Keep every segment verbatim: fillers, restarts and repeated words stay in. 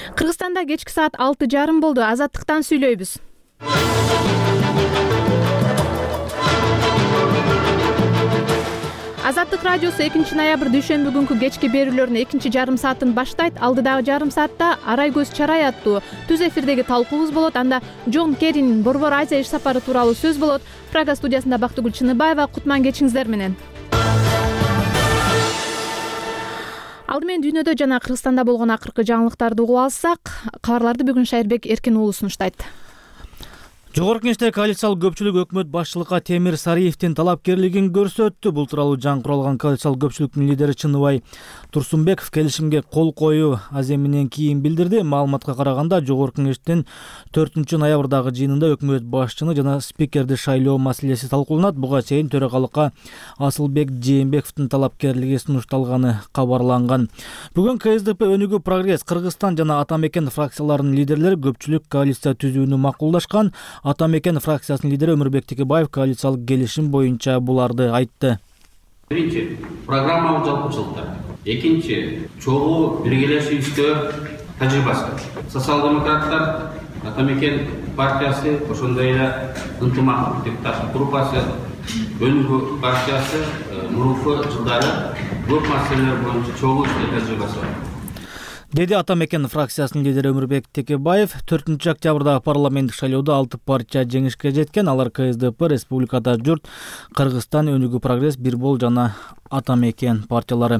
Кыргызстанда кечки саат алты жарым болду. Азаттыктан сүйлөйбүз. Азаттык радиосу экинчи ноябрь дүйшөмбү күнкү кечки берүүлөрүнү экинчи жарым саатын баштайт. Алдыдагы жарым саатта Арай көз чарай аттуу түз эфирдеги талкуубуз болот. Анда Джон Керринин Борбор Азия иш сапары тууралуу сөз болот. Прага студиясында Бактыгүл Чыныбаева. Кутман кечиңиздер менен. Алды менен дүйнөдө жана Кыргызстанда болгон акыркы жаңылыктарды угуп алсак, кабарларды бүгүн Шайырбек Эркин уулу сунуштайт. Жогорку Кеңеште коалициялык көпчүлүк өкмөт башчылыкка Темир Сариевдин талапкерлигин көрсөттү. Бул тууралуу жаңы курулган коалициялык көпчүлүктүн лидери Чыныбай Турсунбеков келишимге кол коюу аземинен кийин билдирди. Маалыматка караганда, Жогорку Кеңештин төртүнчү ноябрдагы жыйынында өкмөт башчыны жана спикерди шайлоо маселеси талкууланат. Буга чейин төрагалыкка Асылбек Жээнбековдун талапкерлиги сунушталганы кабарланган. Бүгүн КСДП Өнүгүү Прогресс, Кыргызстан жана Атамекен фракцияларынын лидерлери көпчүлүк коалиция түзүүнү макулдашкан. Атамекен фракциясынын лидери Өмүрбек Текебаев коалициялык келишим боюнча буларды айтты. Биринчи, программалык жалпычылыктар. Экинчи, чогуу биргелешүүбүздө тажрыйбасы. Социал-демократтар, Атамекен партиясы, ошондой эле ынтымак депутаттык группасы, Өнүгүү партиясы мурунку жылдары көп маселелер боюнча чогуу иштер тажрыйбасы бар, деди Атамекен фракциясынын лидери Өмүрбек Текебаев. төртүнчү октябрда парламенттик шайлоодо алты партия жеңишке жеткен. Алар КСДП, Республикада журт, Кыргызстан, Өнүгүү Прогресс, Бирбол жана Атамекен партиялары.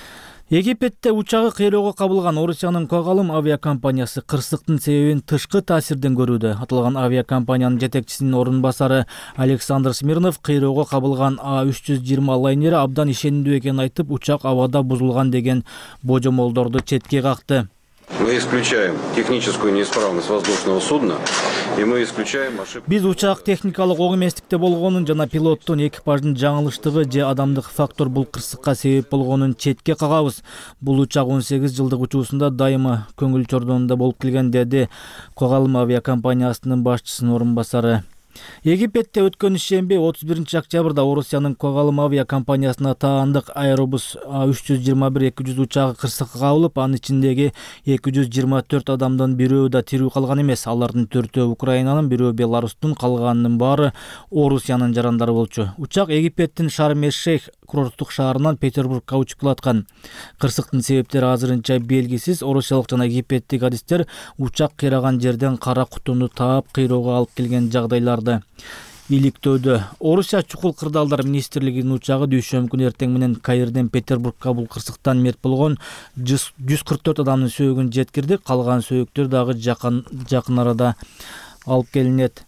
Египетте учагы кыйроого кабылган Орусиянын Когалым авиакомпаниясы кырсыктын себебин тышкы таасирден көрүүдө. Аталган авиакомпаниянын жетекчисинин орун басары Александр Смирнов кыйроого кабылган А үч жүз жыйырма лайнери абдан ишенимдүү экенин айтып, учак абада бузулган деген божомолдорду четке какты. Мы исключаем техническую неисправность воздушного судна, и мы исключаем ошибки. Биз учак техникалык ок эместикте болгонун жана пилоттун экипаждын жаңылыштыгы же адамдык фактор бул кырсыкка себеп болгонун четке кагабыз. Бул учак он сегиз жылдык учуусунда дайыма көңүл чордонунда болуп келген, деди Когалым авиакомпаниясынын башчысынын орун басары. Египетте өткөн ишемби отуз биринчи октябрда Орусиянын Когалым авиакомпаниясына таандык Аэробус А үч жүз жыйырма бир эки жүз учагы кырсыкка кабылып, анын ичиндеги эки жүз жыйырма төрт адамдын бирөө да тирүү калган эмес. Алардын төртөө Украинанын, бирөө Беларустун, калганынын баары Орусиянын жарандары болчу. Учак Египеттин Шарм-эш-Шейх курорттук шаарынан Петербургка учуп калаткан. Кырсыктын себептери азырынча белгисиз. Орусиялык жана египеттик адистер учак кыйраган жерден кара кутуну таап кыйроого алып келген жагдайларды иликтөөдө. Орусия чукул кырдаалдар министрлигинин учагы дүйшөмбү күнү эртең менен Каирден Петербургка бул кырсыктан мерт болгон жүз кырк төрт адамдын сөөгүн жеткирди. Калган сөөктөр дагы жакын жакын арада алып келинет.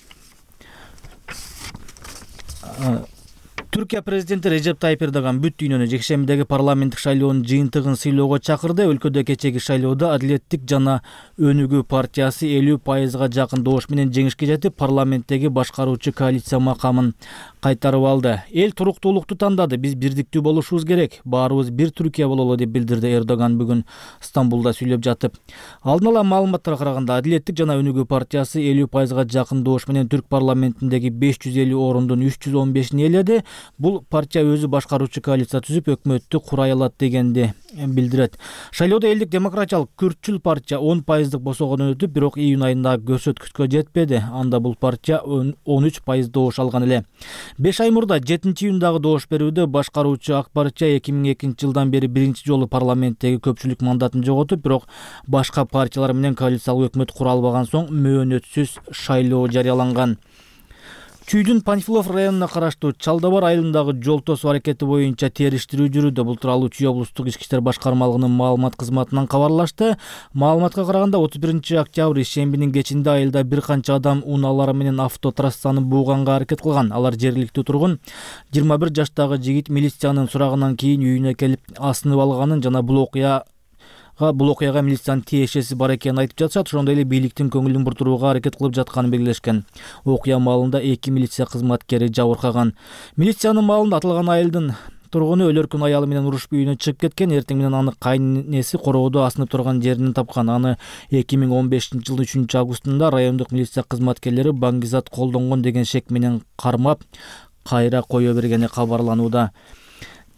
Түркия президенти Режеп Тайип Эрдоган бүт дүйнөнү жекшембидеги парламенттик шайлоонун жыйынтыгын сыйлоого чакырды. Өлкөдө кечеги шайлоодо Адилеттик жана Өнүгүү партиясы элүү пайызга жакын добуш менен жеңишке жетип, парламенттеги башкаруучу коалиция макамын кайтарып алды. Эл туруктуулукту тандады. Биз бирдиктүү болушубуз керек. Баарыбыз бир Түркия бололу, деп билдирди Эрдоган бүгүн Стамбулда сүйлөп жатып. Алдын ала маалыматтарга караганда, Адилеттик жана Өнүгүү партиясы элүү пайызга жакын добуш менен түрк парламентиндеги беш жүз элүү орундун үч жүз он бешин ээледи. Бул партия өзү башкаруучу коалиция түзүп, өкмөттү курай алат дегенди билдирет. Шайлоодо элдик демократиялык Күртчүл партия он пайыздык босогодон өтүп, бирок июнь айындагы көрсөткүчкө жетпеди. Анда бул партия он үч пайыз добуш алган эле. беш ай мурда жетинчи июндагы добуш берүүдө башкаруучу Ак партия эки миң экинчи жылдан бери биринчи жолу парламенттеги көпчүлүк мандатын жоготуп, бирок башка партиялар менен коалициялык өкмөт кура албаган соң мөөнөтсүз шайлоо жарыяланган. Чүйдүн Панфилов районуна караштуу Чалдабар айылындагы жол тосуу аракети боюнча териштирүү жүрүүдө. Бул тууралуу Чүй облустук ички иштер башкармалыгынын маалымат кызматынан кабарлашты. Маалыматка караганда, отуз биринчи октябрь ишембинин кечинде айылда бир канча адам унаалары менен автотрассаны бууганга аракет кылган. Алар жергиликтүү тургун жыйырма бир жаштагы жигит милициянын сурагынан кийин үйүнө келип асынып алганын жана бул окуя бул окуяга милициянын тиешеси бар экенин айтып жатышат. Ошондой эле бийликтин көңүлүн буртурууга аракет кылып жатканын белгилешкен. Окуя маалында эки милиция кызматкери жабыркаган. Милициянын маалында аталган айылдын тургуну өлөркүн аялы менен урушуп үйүнө чыгып кеткен. Эртең менен аны кайненеси короодо асынып турган жеринен тапкан. Аны эки миң он бешинчи жылдын үчүнчү августунда райондук милиция кызматкерлери баңгизат колдонгон деген шек менен кармап, кайра кое бергени кабарланууда.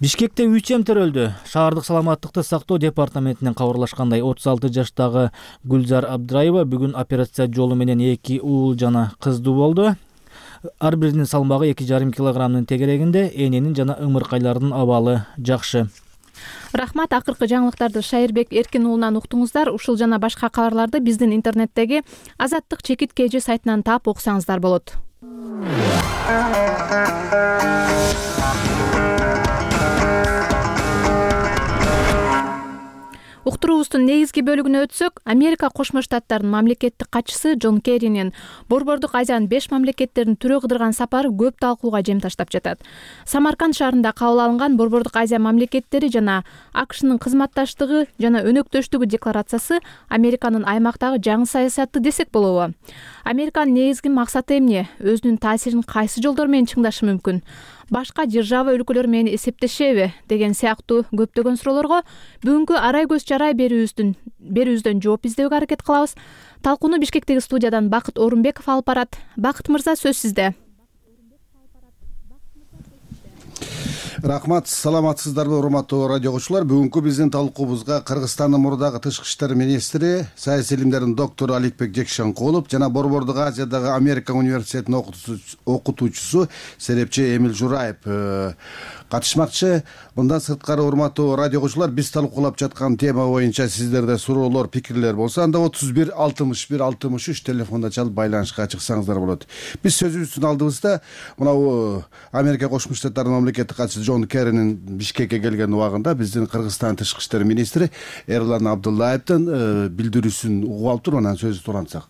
Бишкекте үч эм төрөлдү. Шаардык саламаттыкты сактоо департаментинен кабарлашкандай отуз алты жаштагы Гүлзар Абдыраева бүгүн операция жолу менен эки уул жана кыздуу болду. Ар биринин салмагы эки жарым килограммдын тегерегинде, эненин жана ымыркайлардын абалы жакшы. Рахмат, акыркы жаңылыктарды Шайырбек Эркин уулунан уктуңуздар. Ушул жана башка кабарларды биздин интернеттеги Азаттык чекит кж сайтынан таап окусаңыздар болот. Уктуруубуздун негизги бөлүгүнө өтсөк, Америка Кошмо Штаттарынын мамлекеттик катчысы Джон Керринин Борбордук Азиянын беш мамлекеттердин түрө кыдырган сапары көп талкууга жем таштап жатат. Самарканд шаарында кабыл алынган Борбордук Азия мамлекеттери жана АКШнын кызматташтыгы жана өнөктөштүгү декларациясы Американын аймактагы жаңы саясаты десек болобу. Американын негизги максаты эмне? Өзүнүн таасирин кайсы жолдор менен чыңдашы мүмкүн? Башка держава өлкөлөр менен эсептешеби деген сыяктуу көптөгөн суроолорго бүгүнкү арай көз чарай берүүбүздүн берүүбүздөн жооп издөөгө аракет кылабыз. Талкууну Бишкектеги студиядан Бакыт Орунбеков алып барат. Бакыт мырза, сөз сизде. Рахмат, саламатсыздарбы урматтуу радио окуучулар. Бүгүнкү биздин талкуубузга Кыргызстандын мурдагы тышкы иштер министри, саясий илимдердин доктору Аликбек Жекшенкулов жана Борбордук Азиядагы Америка университетинин окутуучусу Серепчи Эмил Жураев катышмакчы. Мындан сырткары урматтуу радио окуучулар, биз талкуулап жаткан тема боюнча сиздерде суроолор, пикирлер болсо, анда отуз бир алтымыш бир алтымыш үч телефонда чалып байланышка чыксаңыздар болот. Биз сөзүбүздүн алдыбызда мына Америка Кошмо Штаттарынын мамлекеттик катчысы Джон Керринин Бишкекке келген убагында биздин Кыргызстан тышкы иштер министри Эрлан Абдуллаевдин билдирүүсүн угуп алып туруп, анан сөзү улантсак.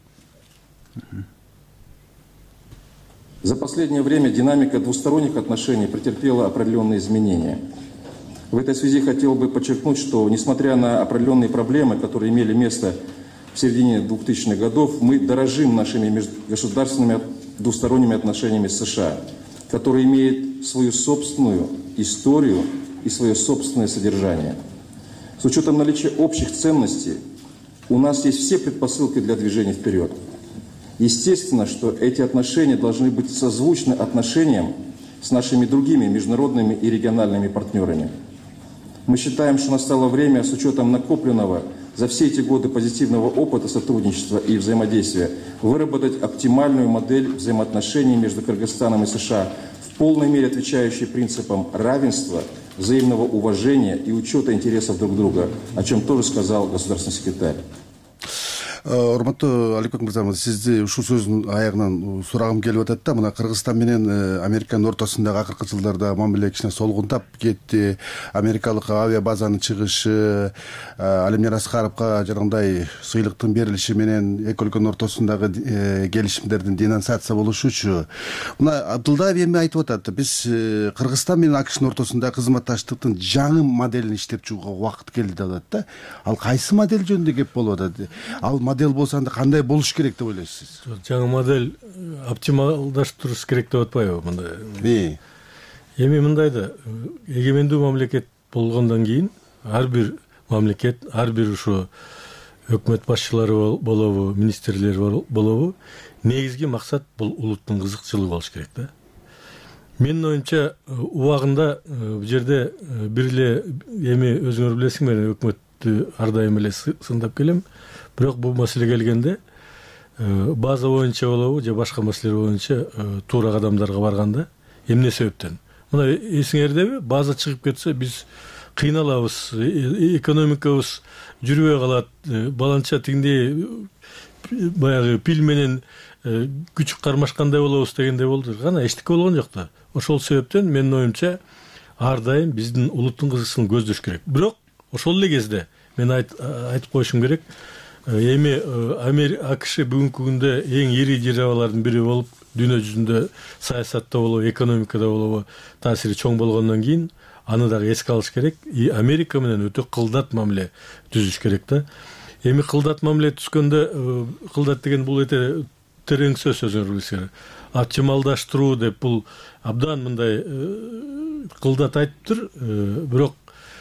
За последнее время динамика двусторонних отношений претерпела определенные изменения. В этой связи хотел бы подчеркнуть, что несмотря на определенные проблемы, которые имели место в середине двухтысячных годов, мы дорожим нашими межгосударственными двусторонними отношениями с США, которые имеют свою собственную историю и свое собственное содержание. С учетом наличия общих ценностей, у нас есть все предпосылки для движения вперед. Естественно, что эти отношения должны быть созвучны отношениям с нашими другими международными и региональными партнерами. Мы считаем, что настало время, с учетом накопленного за все эти годы позитивного опыта сотрудничества и взаимодействия, выработать оптимальную модель взаимоотношений между Кыргызстаном и США, в полной мере отвечающей принципам равенства, взаимного уважения и учета интересов друг друга, о чем тоже сказал государственный секретарь. Урматтуу Аликбек мырза, сизди ушул сөздүн аягынан сурагым келип атат да, мына Кыргызстан менен Американын ортосундагы акыркы жылдарда мамиле кичине солгунтап кетти. Америкалык авиа базанын чыгышы, Алимжан Аскаровго жанагындай сыйлыктын берилиши менен эки өлкөнүн ортосундагы келишимдердин денонсация болушучу. Мына Абдулдаев эми айтып атат, биз Кыргызстан менен АКШнын ортосундагы кызматташтыктын жаңы моделин иштеп чыгууга убакыт келди деп атат да. Ал кайсы модель жөнүндө кеп болуп атат? Ал модель болсо анда кандай болуш керек деп ойлойсуз? Жаңы модель оптималдаштырыш керек деп атпайбы мындай? Эми мындай да, эгемендүү мамлекет болгондон кийин ар бир мамлекет, ар бир ушу өкмөт башчылары болобу, министрлер болобу, негизги максат бул улуттун кызыкчылыгы болуш керек да. Менин оюмча убагында бул жерде бир эле эми өзүңөр билесиңер, өкмөттү ар дайым эле сындап келем. Бирок бул маселе келгенде база боюнча болобу же башка маселе боюнча туура кадамдарга барганда эмне себептен? Мына эсиңердеби, база чыгып кетсе биз кыйналабыз, экономикабыз жүрбөй калат, баланча тиңдей баягы пил менен күчүк кармашкандай болобуз дегендей болду. Гана эчтеке болгон жок да. Ошол себептен менин оюмча ар дайым биздин улуттун кызыкчылыгын көздөш керек. Бирок ошол эле кезде мен айтып коюшум керек, эми АКШ бүгүнкү күндө эң ири державалардын бири болуп, дүйнө жүзүндө саясатта болобу, экономикада болобу таасири чоң болгондон кийин аны дагы эске алыш керек. И Америка менен өтө кылдат мамиле түзүш керек да. Эми кылдат мамиле түзгөндө, кылдат деген бул өтө терең сөз, өзүңөр билесиңер. Оптималдаштыруу деп бул абдан мындай кылдат айтыптыр, бирок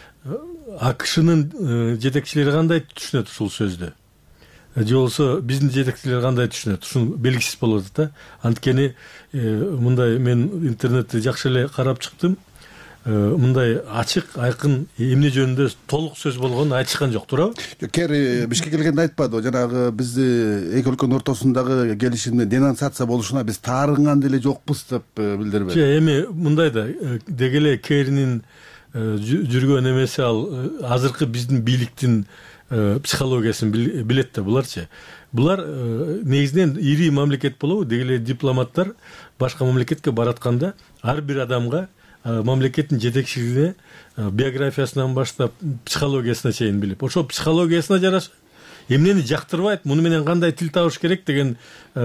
АКШнын жетекчилери кандай түшүнөт ушул сөздү? Же болсо биздин жетекчилер кандай түшүнөт? Ушун белгисиз болот да. Анткени мындай мен интернетти жакшы эле карап чыктым. мындай ачык айкын эмне жөнүндө толук сөз болгонун айтышкан жок, туурабы? Кери Бишкекке келгенде айтпады, жанагы бизди эки өлкөнүн ортосундагы келишимдин денонсация болушуна биз таарынган деле жокпуз деп билдирбеди. Эми мындай да деги эле Керинин жүргөн эмеси ал азыркы биздин бийликтин психологиясын билет да буларчы. Булар негизинен ири мамлекет болобу, деги эле дипломаттар башка мамлекетке баратканда ар бир адамга мамлекеттин жетекчилигине биографиясынан баштап психологиясына чейин билип, ошол психологиясына жараша эмнени жактырбайт, муну менен кандай тил табыш керек деген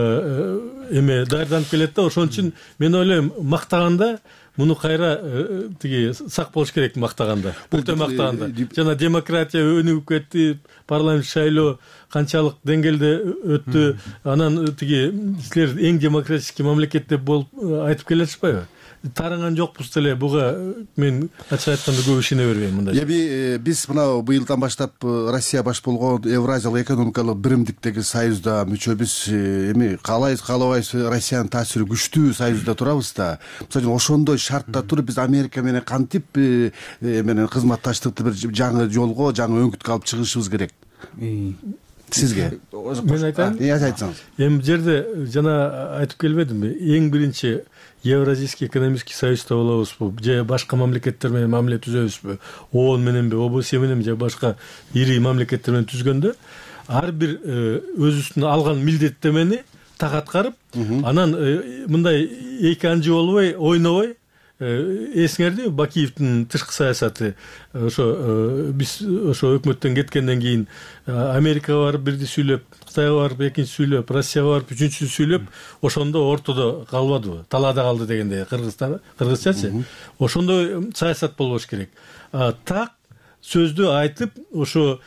эме даярданып келет да. Ошон үчүн мен ойлойм, мактаганда муну кайра тиги сак болуш керек мактаганда. Бул мактаганда. Жана демократия өнүгүп кетти, парламент шайлоо канчалык деңгээлде өттү, анан тиги силер эң демократический мамлекет деп болуп айтып келатышпайбы? Таранган жокпуз деле, буга мен ачык айтканда көп ишене бербейм мындай. Эми биз мына быйылдан баштап Россия баш болгон Евразиялык экономикалык биримдиктеги союзда мүчөбүз. Эми каалайбыз каалабайбыз, Россиянын таасири күчтүү союзда турабыз да. Мисалы үчүн ошондой шартта туруп биз Америка менен кантип менен кызматташтыкты бир жаңы жолго, жаңы өңүткө алып чыгышыбыз керек? Сизге мен айтайын. Эми айтсаңыз. Эми жерде жана айтып келбедимби? Эң биринчи Евразийский экономический союзда болобузбу, же башка мамлекеттер менен мамиле түзөбүзбү, ООН мененби, ОБСЕ мененби, же башка ири мамлекеттер менен түзгөндө ар бир өз үстүнө алган милдеттемени так аткарып, анан мындай эки анжы болбой, ойнобой, эсиңерди Бакиевдин тышкы саясаты, ошо биз ошо өкмөттөн кеткенден кийин Америкага барып бирди сүйлөп, Кытайга барып экинчи сүйлөп, Россияга барып үчүнчү сүйлөп, ошондо ортодо калбадыбы, талаада калды дегенде Кыргызстан, кыргызчачы. Ошондой саясат болбош керек. Так сөздү айтып, ошо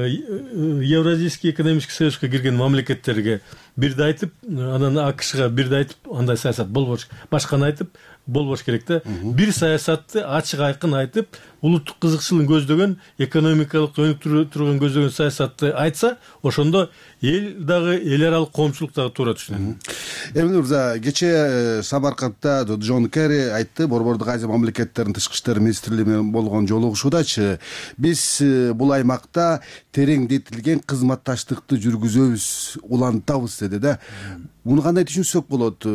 Евразийский экономический союзга кирген мамлекеттерге бирди айтып, анан АКШга бирди айтып, андай саясат болбош, башканы айтып болбош керек да. Бир саясатты ачык айкын айтып, улуттук кызыкчылыгын көздөгөн, экономикалык өнүктүрө турган көздөгөн саясатты айтса, ошондо эл дагы эл аралык коомчулук дагы туура түшүнөт. Эми Мырза, кечээ Самаркандта Джон Керри айтты, Борбордук Азия мамлекеттеринин тышкы иштер министрлиги менен болгон жолугушуудачы, биз бул аймакта тереңдетилген кызматташтыкты жүргүзөбүз, улантабыз деди да. Муну кандай түшүнсөк болот?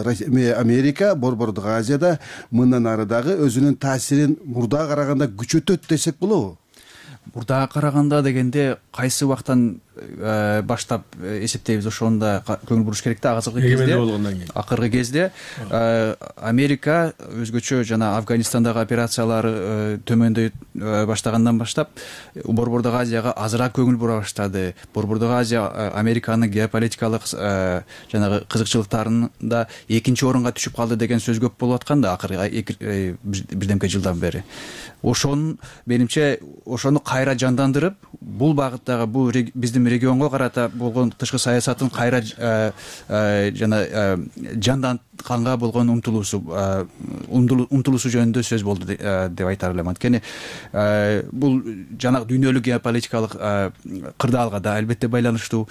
Америка Борбордук Азияда мындан ары дагы өзүнүн таасирин мурдага караганда күчөтөт десек болобу? Мурдага караганда дегенде кайсы убактан баштап эсептейбиз, ошондо көңүл буруш керек да. Азыркы кезде, акыркы кезде Америка өзгөчө жана Афганистандагы операциялары төмөндөй баштагандан баштап Борбордук Азияга азыраак көңүл бура баштады. Борбордук Азия Американын геополитикалык жанагы кызыкчылыктарында экинчи орунга түшүп калды деген сөз көп болуп аткан да акыркы бирдемке жылдан бери. Ошон менимче ошону кайра жандандырып, бул багыттагы бул биздин регионго карата болгон тышкы саясатын кайра жана жандантканга болгон умтулуусу умтулуусу жөнүндө сөз болду деп айтар элем. Анткени бул жанагы дүйнөлүк геополитикалык кырдаалга да албетте байланыштуу.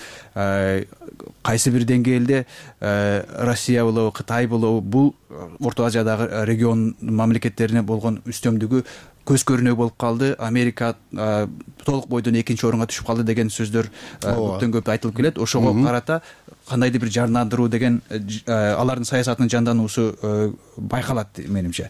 Кайсы бир деңгээлде Россия болобу, Кытай болобу, бул Орто Азиядагы регион мамлекеттерине болгон үстөмдүгү көз көрүнүү болуп калды. Америка толук бойдон экинчи орунга түшүп калды деген сөздөр көптөн көп айтылып келет. Ошого карата кандайдыр бир жандандыруу деген, алардын саясатынын жандануусу байкалат менимче.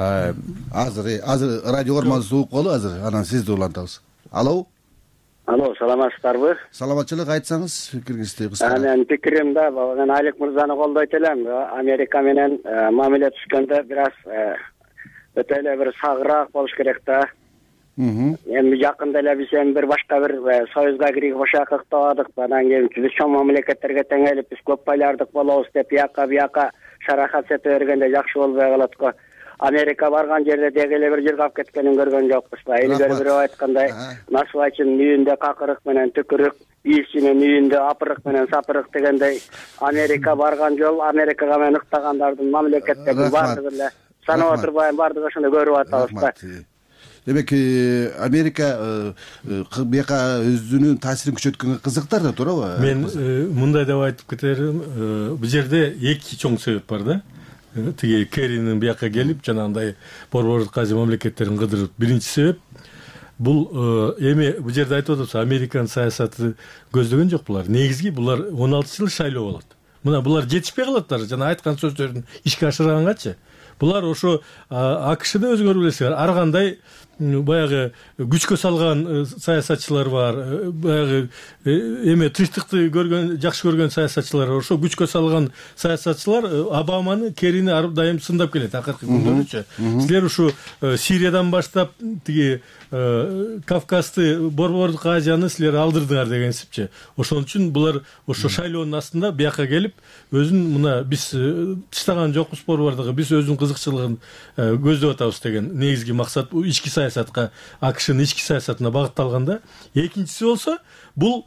Азыр азыр радио орманыбыз угуп калды, азыр анан сизди улантабыз. Алло. Алло, саламатсыздарбы? Саламатчылык, айтсаңыз пикириңизди кыска. Мен пикирим да, мен Алик мырзаны колдойт элем. Америка менен мамиле түшкөндө бир аз өтө эле бир сагыраак болуш керек да. Эми жакында эле биз эми бир башка бир союзга кирүүгө башак ыктабадык. Анан кийин биз чоң мамлекеттерге теңелип, биз көп байлардык болобуз деп бияка бияка шарахат сете бергенде жакшы болбой калат го. Америка барган жерде деги эле бир жыргап кеткенин көргөн жокпуз да. Илгери бирөө айткандай, насыбайчынын үйүндө какырык менен түкүрүк, ийчинин үйүндө апырык менен сапырык дегендей, Америка барган жол, Америкага менен ыктагандардын мамлекеттердин баардыгы эле санап отурбайм, баардыгы ошондо көрүп атабыз да. Демек Америка бияка өзүнүн таасирин күчөткөнгө кызыктар да, туурабы? Мен мындай деп айтып кетерим, бул жерде эки чоң себеп бар да. тиги Керринин бияка келип жанагындай Борбордук Азия мамлекеттерин кыдырып, биринчи себеп бул эми бул жерде айтып атабыз, Американын саясаты көздөгөн жок булар. Негизги булар он алты жыл шайлоо болот. Мына булар жетишпей калаттар, жана айткан сөздөрүн ишке ашырганганчы. Булар ошо АКШда өзүңөр билесиңер, ар кандай баягы күчкө салган саясатчылар бар, баягы эме тынчтыкты көргөн, жакшы көргөн саясатчылар, ошо күчкө салган саясатчылар Обаманы, Керрини ар дайым сындап келет акыркы күндөрүчө. Силер ушу Сириядан баштап тиги Кавказды, Борбордук Азияны силер алдырдыңар деген сипчи. Ошон үчүн булар ошо шайлоонун астында бияка келип, өзүн мына биз тыштаган жокпуз Борбордугу, биз өзүнүн кызыкчылыгын көздөп атабыз деген негизги максат ички саясатка, АКШнын ички саясатына багытталганда. Экинчиси болсо, бул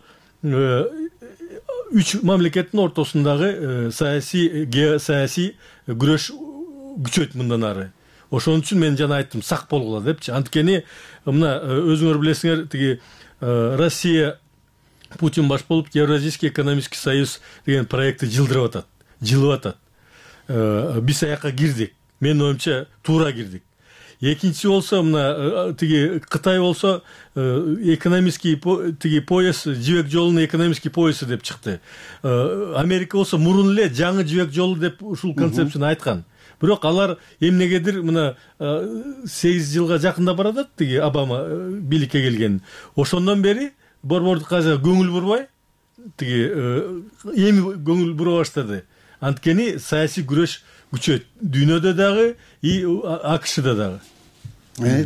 үч мамлекеттин ортосундагы саясий, геосаясий күрөш күчөйт мындан ары. Ошон үчүн мен жана айттым, сак болгула депчи. Анткени мына өзүңөр билесиңер, тиги Россия Путин баш болуп Евразийский экономический союз деген проектти жылдырып атат, жылып атат. Биз аяка кирдик. Менин оюмча туура кирдик. Экинчиси болсо, мына тиги Кытай болсо экономический тиги пояс, жибек жолунун экономический поясы деп чыкты. Америка болсо мурун эле жаңы жибек жолу деп ушул концепцияны айткан. Бирок алар эмнегедир мына сегиз жылга жакында баратат, тиги Обама бийликке келген. Ошондон бери Борбордук Азияга көңүл бурбай, тиги эми көңүл бура баштады. Анткени саясий күрөш күчөйт. Дүйнөдө дагы, и АКШда дагы.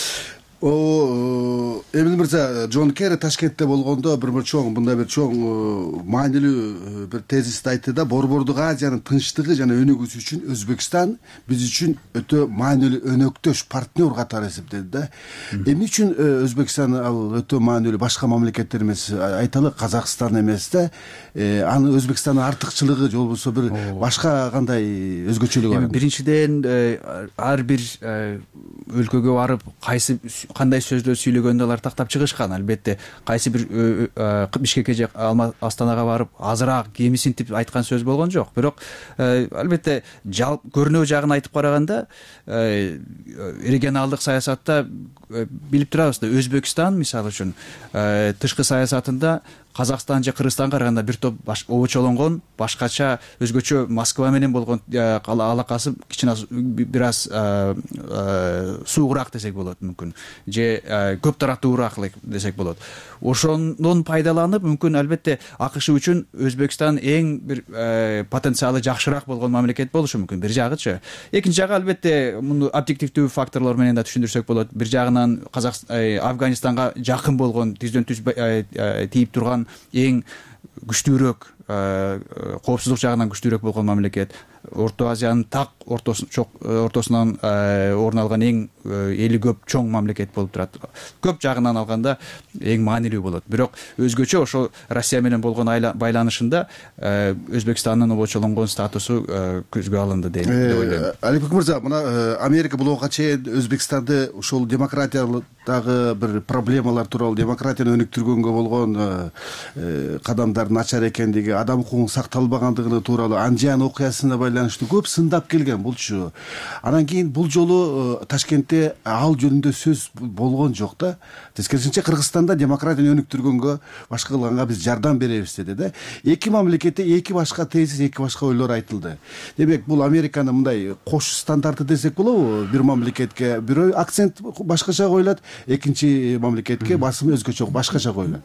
О, Эмил мырза, Джон Керри Ташкентте болгондо бир бир чоң, мындай бир чоң маанилүү бир тезисти айтты да, Борбордук Азиянын тынчтыгы жана өнүгүүсү үчүн Өзбекстан биз үчүн өтө маанилүү өнөктөш партнер катары эсептелди да. Эмне үчүн Өзбекстан ал өтө маанилүү, башка мамлекеттер эмес, айталы Казакстан эмес да, аны Өзбекстандын артыкчылыгы же болбосо бир башка кандай өзгөчөлүгү бар? Биринчиден, ар бир өлкөгө барып кайсы кандай сөздөр сүйлөгөндө алар тактап чыгышкан. Албетте кайсы бир Бишкекке же Астанага барып азыраак кемисин деп айткан сөз болгон жок. Бирок албетте көрүнүү жагын айтып караганда, регионалдык саясатта билип турабыз да, Өзбекстан мисалы үчүн тышкы саясатында Казакстан же Кыргызстанга караганда бир топ обочолонгон, башкача, өзгөчө Москва менен болгон алакасы кичине бир аз суугураак десек болот мүмкүн. Же көп тараттуураак десек болот. Ошондон пайдаланып, мүмкүн албетте АКШ үчүн Өзбекстан эң бир потенциалы жакшыраак болгон мамлекет болушу мүмкүн. Бир жагычы. Экинчи жагы албетте муну объективдүү факторлор менен да түшүндүрсөк болот. Бир жагынан Афганистанга жакын болгон, тизден түз тийип турган эң күчтүүрөөк, коопсуздук жагынан күчтүүрөөк болгон мамлекет. Орто Азиянын так ортосунан орун алган эң эли көп чоң мамлекет болуп турат. Көп жагынан алганда эң маанилүү болот. Бирок өзгөчө ошо Россия менен болгон байланышында Өзбекстандын обочолонгон статусу көзгө алынды деп ойлойм. Алибек мырза, мына Америка булга чейин Өзбекстанды ошол демократиядагы бир проблемалар тууралуу, демократияны өнүктүргөнгө болгон кадамдар начар экендиги, адам укугунун сакталбагандыгы тууралуу Анжан окуясына байланыштуу көп сындап келген булчу. Анан кийин бул жолу Ташкентте ал жөнүндө сөз болгон жок да. Тескерисинче Кыргызстанда демократияны өнүктүргөнгө, башка кылганга биз жардам беребиз деди да. Эки мамлекетте эки башка тезис, эки башка ойлор айтылды. Демек, бул Американын мындай кош стандарты десек болобу? Бир мамлекетке бирөө акцент башкача коюлат, экинчи мамлекетке басым өзгөчө башкача коюлат.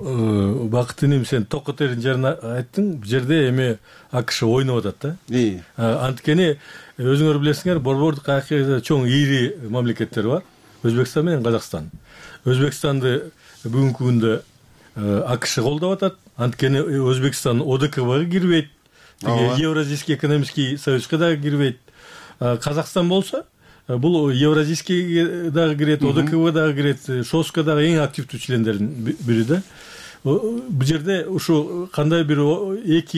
Бакыт иним, сен токотерин жерин айттың, бул жерде эми АКШ ойноп атат да. Анткени өзүңөр билесиңер, Борбордук Азияда чоң ири мамлекеттер бар, Өзбекстан менен Казакстан. Өзбекстанды бүгүнкү күндө АКШ колдоп атат, анткени Өзбекстан ОДКБга кирбейт, Евразийский экономический союзга да кирбейт. Казакстан болсо, бул Евразийский дагы кирет, ОДКБга дагы кирет, ШОСка дагы эң активдүү члендердин бири да. Бул жерде ушу кандай бир эки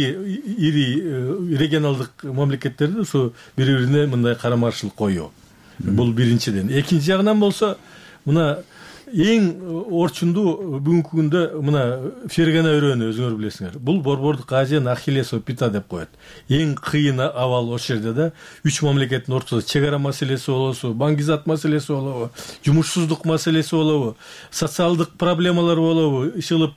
ири регионалдык мамлекеттерди ушу бири-бирине мындай карама-каршылык коюу. Бул биринчиден. Экинчи жагынан болсо, мына эң орчундуу бүгүнкү күндө мына Фергана өрөөнү өзүңөр билесиңер. Бул Борбордук Азиянын Ахиллесов пята деп коет. Эң кыйын абал ошол жерде да. Үч мамлекеттин ортосунда чек ара маселеси болобу, баңгизат маселеси болобу, жумушсуздук маселеси болобу, социалдык проблемалар болобу, ишылып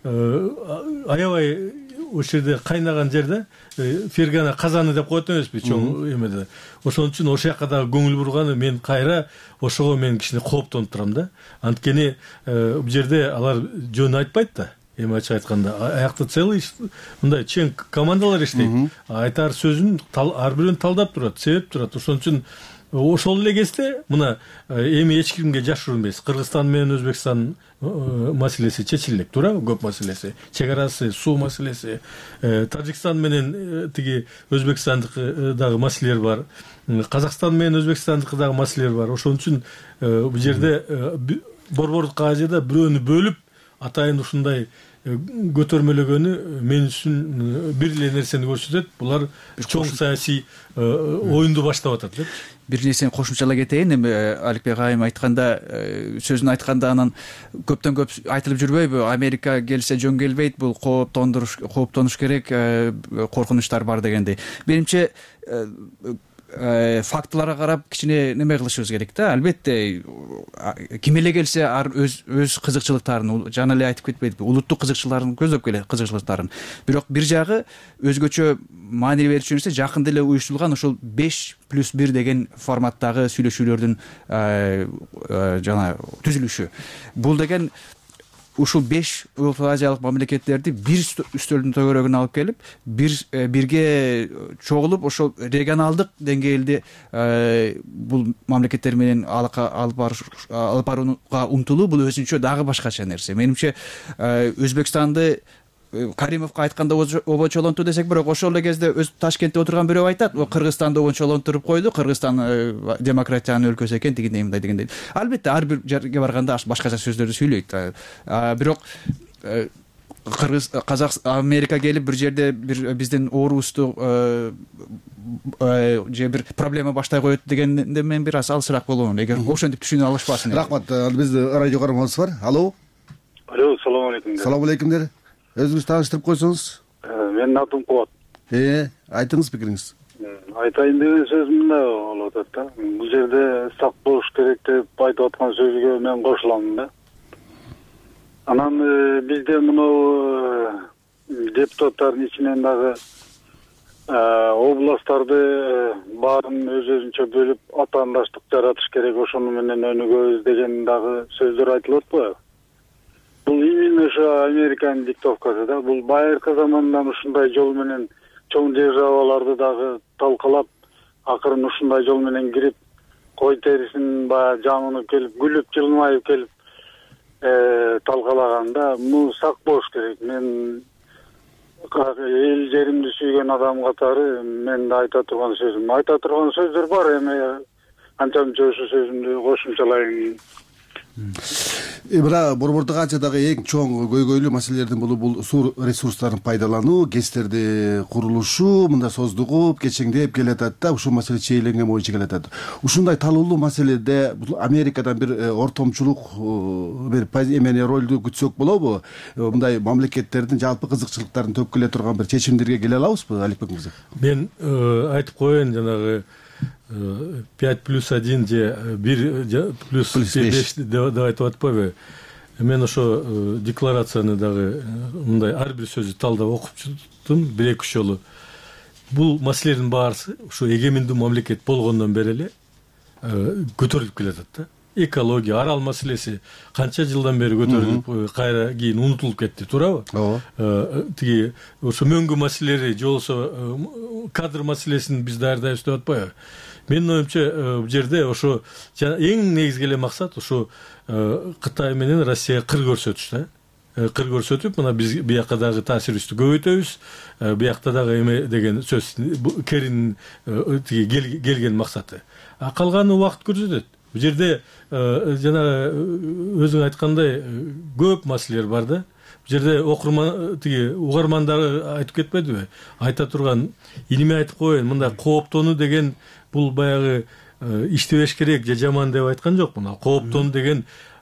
аябай ошол жерде кайнаган жерде Фергана казаны деп коет эмеспи, чоң эмеде. Ошон үчүн ошол жака дагы көңүл бурганы мен кайра ошого мен кичине кооптонуп турам да. Анткени бул жерде алар жөн айтпайт да. Эми ачык айтканда, аякта целый мындай чең командалар иштейт. Айтар сөзүн ар бирөөнү талдап турат, себеп турат. Ошон үчүн ошол эле кезде мына эми эч кимге жашыруун эмес. Кыргызстан менен Өзбекстан маселеси чечилет, туурабы? Көп маселеси, чек арасы, суу маселеси, Тажикстан менен тиги Өзбекстандык дагы маселелер бар. Казакстан менен Өзбекстандык дагы маселелер бар. Ошон үчүн бул жерде Борбордук Азияда бирөөнү бөлүп атайын ушундай көтөрмөлөгөнү мен үчүн бир эле нерсени көрсөтөт. Булар чоң саясий оюнду баштап атат деп. Бир нерсени кошумчалай кетейин. Эми Аликбек айым айтканда, сөзүн айтканда анан көптөн көп айтылып жүрбөйбү? Америка келсе жөн келбейт, бул кооптондуруш, кооптонуш керек, коркунучтар бар дегендей. Менимче фактыларга карап кичине неме кылышыбыз керек да. Албетте ким эле келсе ар өз өз кызыкчылыктарын, жана эле айтып кетпейт, улуттук кызыкчылыктарын көздөп келет, кызыкчылыктарын. Бирок бир жагы өзгөчө маани берүүчү нерсе жакында эле уюштурулган ошол беш плюс бир деген форматтагы сүйлөшүүлөрдүн жана түзүлүшү. Бул деген ушул беш Орто Азиялык мамлекеттерди бир үстөлдүн төгөрөгүнө алып келип, бир бирге чогулуп, ошол регионалдык деңгээлде бул мамлекеттер менен алып барууга умтулуу, бул өзүнчө дагы башкача нерсе. Менимче Өзбекстанды Каримовго айтканда обочолонту десек, бирок ошол эле кезде өз Ташкентте отурган бирөө айтат, Кыргызстанды обочолонтуруп койду, Кыргызстан демократиянын өлкөсү экен, дегендей мындай дегендей. Албетте ар бир жерге барганда башкача сөздөрдү сүйлөйт. Бирок Кыргыз, Казак, Америка келип бир жерде бир биздин оорубузду же бир проблема баштай коет дегенде мен бир аз алысыраак болом, эгер ошентип түшүнө алышпасын. Рахмат. Бизде радио карманыбыз бар. Алло. Алло, салам алейкум. Салам алейкумдер. Өзүңүз тааныштырып койсоңуз. Менин атым Кубат. Э, айтыңыз пикириңиз. Айтайын деген сөз мындай болуп атат да. Бул жерде сак болуш керек деп айтып аткан сөзгө мен кошулам да. Анан бизде мынау депутаттардын ичинен дагы областтарды баарын өз-өзүнчө бөлүп атаандаштык жаратыш керек, ошону менен өнүгөбүз деген дагы сөздөр айтылып атпайбы? Бул именно ошо Американын диктовкасы да. Бул байыркы замандан ушундай жол менен чоң державаларды дагы талкалап, акырын ушундай жол менен кирип, кой терисин баягы жамынып келип, күлүп, жылмайып келип талкалаганда, бул сак болуш керек. Мен эл жеримди сүйгөн адам катары мен да айта турган сөзүм, айта турган сөздөр бар, эми анча-мынча ошо сөзүмдү кошумчалайын. Бирок Борбордук Азиядагы эң чоң көйгөйлүү маселелердин бул бул суу ресурстарын пайдалануу, ГЭСтерди курулушу мындай создугуп, кечеңдеп келатат да, ушул маселе чейленген боюнча келатат. Ушундай талуулуу маселеде Америкадан бир ортомчулук бир эмени ролду күтсөк болобу? Мындай мамлекеттердин жалпы кызыкчылыктарын төп келе турган бир чечимдерге келе алабызбы, Аликбек мырза? Мен айтып коеюн, жанагы пять плюс один же бир плюс беш деп айтып атпайбы? Мен ошо декларацияны дагы мындай ар бир сөзү талдап окуп чыктым бир эки үч жолу. Бул маселелердин баарысы ушу эгемендүү мамлекет болгондон бери эле көтөрүлүп келатат да. Экология, арал маселеси канча жылдан бери көтөрүлүп, кайра кийин унутулуп кетти, туурабы? Ооба. Тиги ошо мөңгү маселелери, же болбосо кадр маселесин биз даярдайбыз деп атпайбы? Менин оюмча, бул жерде ошо эң негизги эле максат ошо Кытай менен Россия кыр көрсөтүш да. Кыр көрсөтүп, мына биз биякка дагы таасирибизди көбөйтөбүз, биякта дагы эме деген сөз Керин тиги келген максаты. А калганы убакыт көрсөтөт. Бул жерде жана өзүң айткандай көп маселелер бар да. Бул жерде окурман тиги угармандары айтып кетпедиби? Айта турган иниме айтып коеюн, мындай кооптонуу деген бул баягы иштебеш керек же жаман деп айткан жокмун. Кооптонуу деген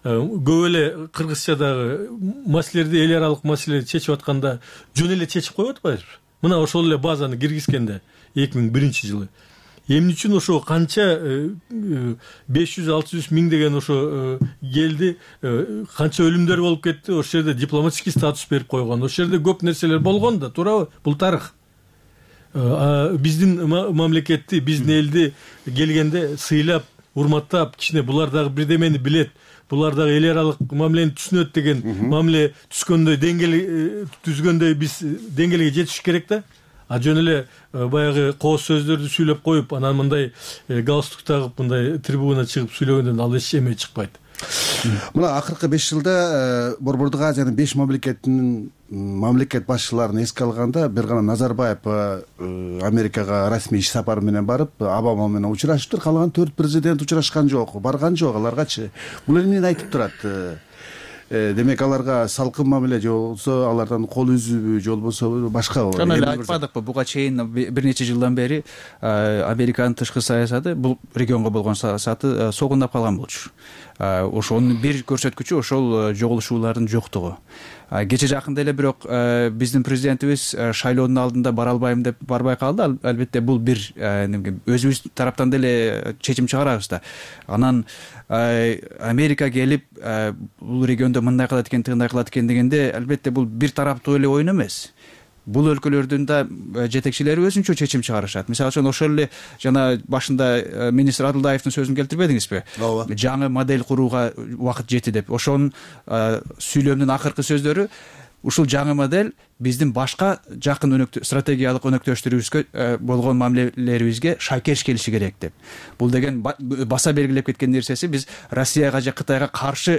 көп эле Кыргызчадагы маселелерди, эл аралык маселелерди чечип атканда жөн эле чечип коюп атпайбызбы? Мына ошол эле базаны киргизгенде эки миң биринчи жылы эмне үчүн ошо канча беш жүз алты жүз миң деген ошо келди, канча өлүмдөр болуп кетти, ошол жерде дипломатический статус берип койгон, ошол жерде көп нерселер болгон да, туурабы? Бул тарых. Биздин мамлекетти, биздин элди келгенде сыйлап, урматтап, кичине булар дагы бирдемени билет, булар дагы эл аралык мамилени түшүнөт деген мамиле түшкөндөй, деңгел түзгөндөй биз деңгээлге жетиш керек да. А жөн эле баягы кооз сөздөрдү сүйлөп коюп, анан мындай галстук тагып, мындай трибуна чыгып сүйлөгөндөн ал эч эме чыкпайт. Мына акыркы беш жылда Борбордук Азиянын беш мамлекетинин мамлекет башчыларын эске алганда, бир гана Назарбаев Америкага расмий иш сапары менен барып, Обама менен учурашыптыр, калган төрт президент учурашкан жок, барган жок аларгачы. Бул эмнени айтып турат? Демек аларга салкын мамиле же болбосо алардан кол үзүүбү же болбосо башка жана эле айтпадыкпы, буга чейин бир нече жылдан бери Американын тышкы саясаты, бул регионго болгон саясаты согундап калган болчу. Ошонун бир көрсөткүчү ошол жоголушуулардын жоктугу. Кече жакында эле бирок биздин президентибиз шайлоонун алдында бара албайм деп барбай калды. Албетте бул бир өзүбүз тараптан деле чечим чыгарабыз да. Анан Америка келип бул региондо мындай кылат экен, тындай кылат экен дегенде, албетте бул бир тараптуу эле оюн эмес. Бул өлкөлөрдүн да жетекчилери өзүнчө чечим чыгарышат. Мисалы үчүн ошол эле жана башында министр Адылдаевдин сөзүн келтирбедиңизби? Жаңы модель курууга убакыт жетти деп. Ошонун сүйлөмдүн акыркы сөздөрү ушул жаңы модель биздин башка жакын стратегиялык өнөктөштөрүбүзгө болгон мамилелерибизге шайкеш келиши керек деп. Бул деген баса белгилеп кеткен нерсеси, биз Россияга же Кытайга каршы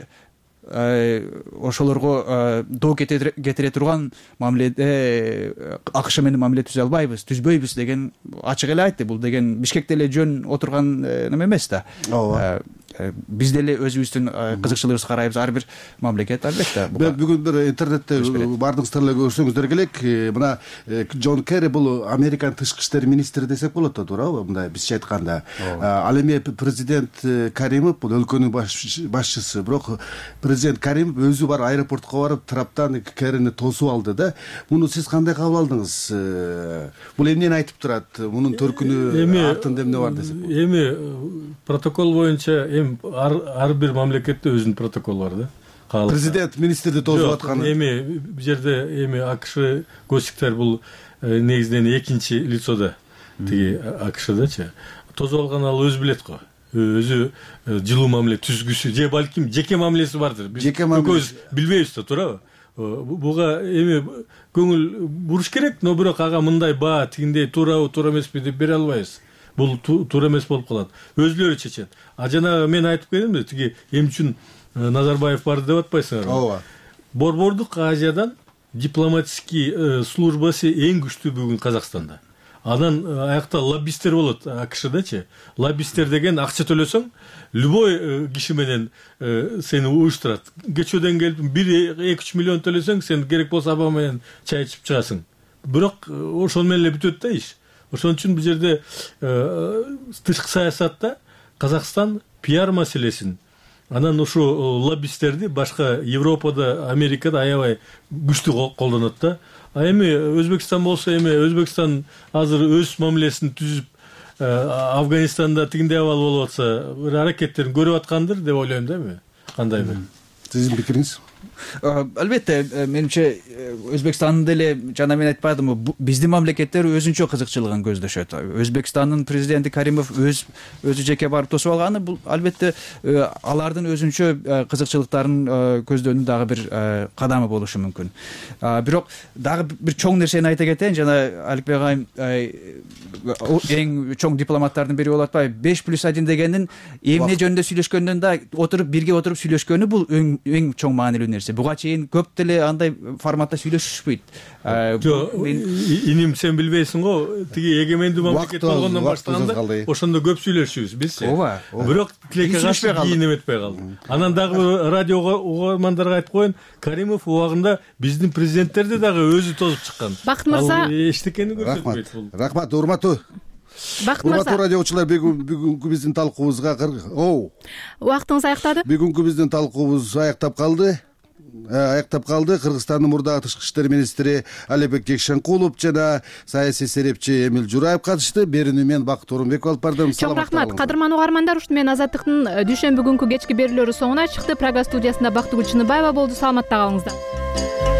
ошолорго доо кетире турган мамиледе АКШ менен мамиле түзө албайбыз, түзбөйбүз деген ачык эле айтты. Бул деген Бишкекте эле жөн отурган неме эмес да. Ооба. Биз деле өзүбүздүн кызыкчылыгыбызды карайбыз, ар бир мамлекет албетте. Бүгүн бир интернетте бардыңыздар эле көрсөңүздөр керек. Мына Джон Керри бул Американын тышкы иштер министри десек болот да, туурабы? Мындай бизче айтканда. Ал эми президент Каримов бул өлкөнүн башчысы, бирок президент Каримов өзү бар аэропортко барып, траптан Керрини тосуп алды да. Муну сиз кандай кабыл алдыңыз? Бул эмнени айтып турат? Мунун төркүнү артында эмне бар десек? Эми протокол боюнча ар бир мамлекетте өзүнүн протоколу бар да. Президент министрди тосуп атканы. Эми бул жерде эми АКШ госсектор бул негизинен экинчи лицодо, тиги АКШдачы. Тосуп алган ал өзү билет го. Өзү жылуу мамиле түзгүсү же балким жеке мамилеси бардыр. Биз көз билбейбиз да, туурабы? Буга эми көңүл буруш керек, но бирок ага мындай баа тигиндей туурабы, туура эмеспи деп бере албайбыз. Бул туура эмес болуп калат. Өзүлөрү чечет. А жана мен айтып келдимби, тиги эмне үчүн Назарбаев барды деп атпайсыңарбы? Ооба. Борбордук Азиядан дипломатический службасы эң күчтүү бүгүн Казакстанда. Анан аякта лоббисттер болот АКШдачы. Лоббисттер деген акча төлөсөң, любой киши менен сени уюштурат. Кечөөдөн келип бир эки үч миллион төлөсөң, сен керек болсо Обама менен чай ичип чыгасың. Бирок ошол менен эле бүтөт да иш. Ошон үчүн бул жерде тышкы саясатта Казакстан пиар маселесин, анан ушу лоббисттерди башка Европада, Америкада аябай күчтүү колдонот да. А эми Өзбекстан болсо, эми Өзбекстан азыр өз мамилесин түзүп, Афганистанда тигиндей абал болуп атса, бир аракеттерин көрүп аткандыр деп ойлойм да эми. Кандайбы? Сиздин пикириңиз? Албетте, менимче Өзбекстандын деле жана мен айтпадымбы, биздин мамлекеттер өзүнчө кызыкчылыгын көздөшөт. Өзбекстандын президенти Каримов өз өзү жеке барып тосуп алганы, бул албетте алардын өзүнчө кызыкчылыктарын көздөөнүн дагы бир кадамы болушу мүмкүн. Бирок дагы бир чоң нерсени айта кетейин, жана Аликбек айым эң чоң дипломаттардын бири болуп атпайбы? беш плюс один дегендин эмне жөнүндө сүйлөшкөндөн да отуруп бирге отуруп сүйлөшкөнү бул эң чоң маанилүү нерсе. Буга чейин көп деле андай форматта сүйлөшүшпөйт. Жок, иним сен билбейсиң го, тиги эгемендүү мамлекет болгондон баштаганда ошондо көп сүйлөшүбүз биз. Ооба. Бирок тилекке каршы кийин эметпей калды. Анан дагы радиого угармандарга айтып коеюн, Каримов убагында биздин президенттерди дагы өзү тосуп чыккан. Бакыт мырза, эчтекени көрсөтпөйт бул. Рахмат, урматтуу Бакыт урматтуу мырза, радио угуучулар, бүгүнкү биздин талкуубузга оу убактыңыз аяктады. Бүгүнкү биздин талкуубуз аяктап калды. аяктап калды. Кыргызстандын мурдагы тышкы иштер министри Алибек Жекшенкулов жана саясий серепчи Эмил Жураев катышты. Берүүнү мен Бакыт Орунбеков алып бардым. Чоң рахмат. Кадырман угармандар, ушуну менен Азаттыктын дүйшөмбү күнкү кечки берүүлөрү соңуна чыкты. Программа студиясында Бактыгүл Чыныбаева болду. Саламатта калыңыздар.